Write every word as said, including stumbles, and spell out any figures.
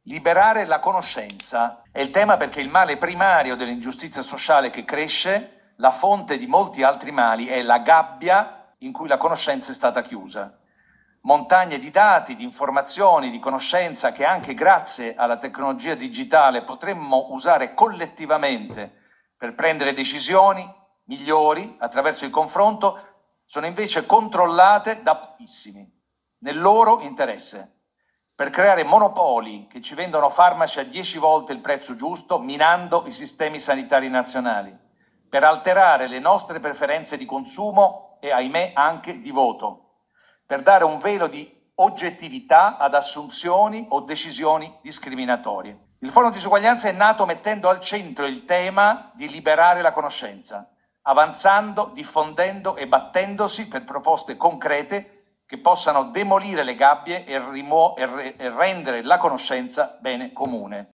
Liberare la conoscenza è il tema perché il male primario dell'ingiustizia sociale che cresce, la fonte di molti altri mali, è la gabbia in cui la conoscenza è stata chiusa. Montagne di dati, di informazioni, di conoscenza che anche grazie alla tecnologia digitale potremmo usare collettivamente per prendere decisioni migliori attraverso il confronto, sono invece controllate da pochissimi, nel loro interesse, per creare monopoli che ci vendono farmaci a dieci volte il prezzo giusto, minando i sistemi sanitari nazionali, per alterare le nostre preferenze di consumo e, ahimè, anche di voto, per dare un velo di oggettività ad assunzioni o decisioni discriminatorie. Il Forum Disuguaglianza è nato mettendo al centro il tema di liberare la conoscenza, avanzando, diffondendo e battendosi per proposte concrete che possano demolire le gabbie e, rimu- e, re- e rendere la conoscenza bene comune.